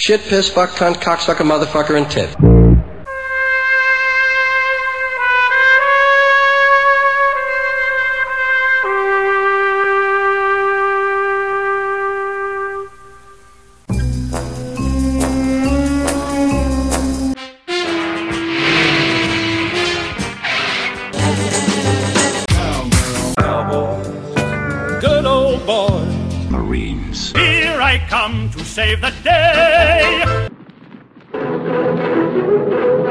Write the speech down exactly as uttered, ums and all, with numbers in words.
Shit, piss, fuck, cunt, cocksucker, motherfucker, and tit. Good old boy. Marines. Here I come to save the day.